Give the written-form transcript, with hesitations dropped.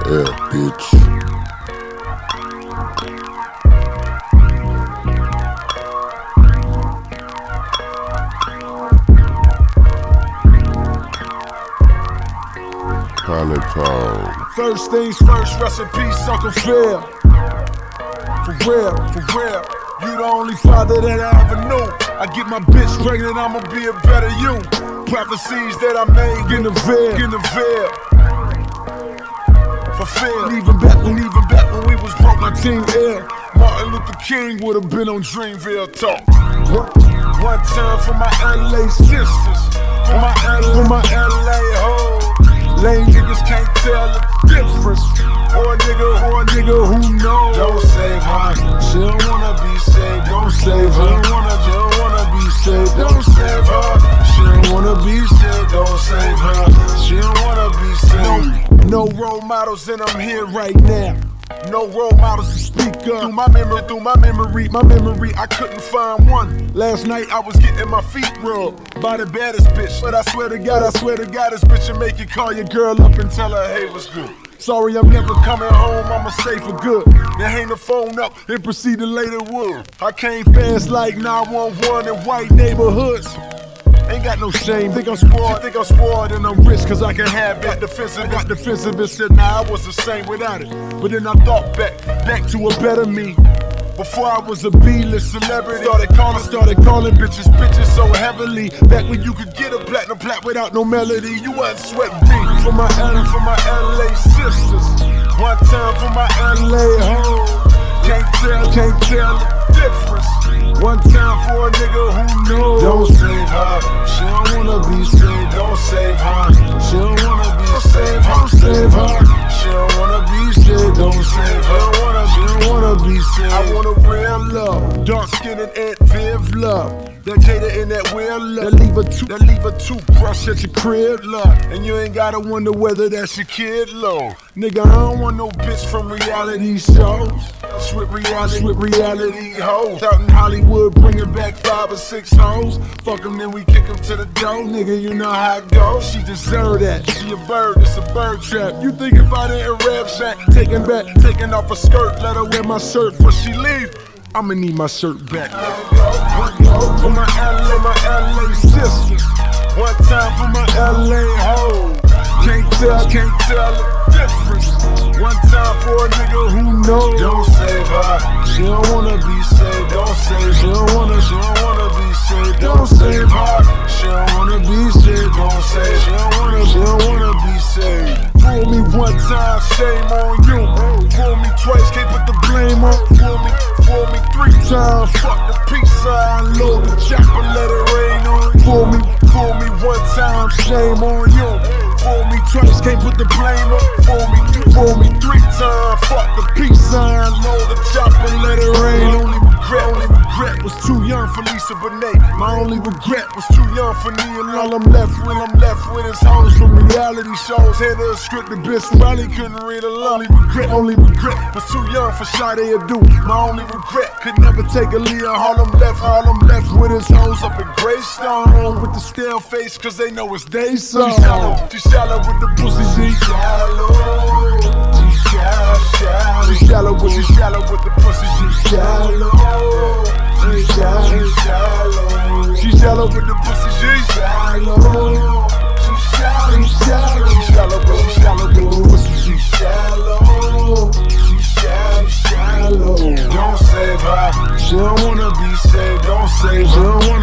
air, bitch. First things first, rest in peace, Uncle Phil. For real, you the only father that I ever knew. I get my bitch pregnant, I'ma be a better you. Prophecies that I made in the veil. Fulfilled. Even back when we was broke, my team ill. Martin Luther King would've been on Dreamville talk. One time for my LA sisters, for my LA hoes. Lame niggas can't tell the difference. Or a nigga who knows. Don't save her. She don't wanna be saved. Don't save her. She don't wanna be saved. Don't save her. She don't wanna be saved. Don't save her. She don't wanna be saved. No role models, and I'm here right now. No role models to speak up. Through my memory, I couldn't find one. Last night I was getting my feet rubbed by the baddest bitch. But I swear to God, this bitch will make you call your girl up and tell her, hey, what's good? Sorry, I'm never coming home, I'ma stay for good. Then hang the phone up and proceed to lay the wood. I came fast like 911 in white neighborhoods. Ain't got no shame, think I'm spoiled and I'm rich cause I can have it. I got defensive and said nah, I was the same without it. But then I thought back to a better me. Before I was a B-list celebrity, started calling bitches so heavily. Back when you could get a platinum plat without no melody, you wasn't sweating me. For my LA sisters, one time for my LA hoes. Can't tell the difference. One time for a nigga who knows. Don't save her. She don't wanna be saved. Don't save her. She don't wanna be saved. Don't save her. She don't wanna be saved. Don't save her. She don't wanna be saved. I want a real love. Dark skin and Aunt Viv love. That Jada and that Will love. That leave a toothbrush at your crib love. And you ain't gotta wonder whether that's your kid love. Nigga, I don't want no bitch from reality shows. Sweet reality hoes. Out in Hollywood, bringing back 5 or 6 hoes. Fuck them, then we kick them to the door. Nigga, you know how it goes. She deserve that. She a bird, it's a bird trap. You think if I didn't rap back, taking off her skirt, let her wear my shirt before she leave? I'ma need my shirt back. For my LA sisters. One time for my LA hoes. Can't tell the difference. One time for a nigga who knows. Don't save her. She don't wanna be saved. Don't save her. She don't wanna be saved. Don't save her. She don't wanna be saved. Don't save. She don't wanna be saved. Fool me one time, shame on you. Fool me twice, can't put the blame on. Fool me 3 times, fuck the peace sign. Load the chopper, let it rain on. Fool me one time, shame on you. Fool me twice, can't put the blame on. Fool me 3 times, fuck the peace sign. Load the chopper, let it rain. Only regret was too young for Lisa Bonet. My only regret was too young for me, and all I'm left with is hoes from reality shows. Had a script, the bitch probably couldn't read along. Only regret was too young for Sade Adu. My only regret could never take a lead. All I'm left with is hoes up in Greystone with the stale face, cause they know it's they song. She shallow with the pussy. She shallow with the pussy. She shallow with the pussy. She shallow with the pussy. She shallow. Don't save her. She don't wanna be saved. Don't save her.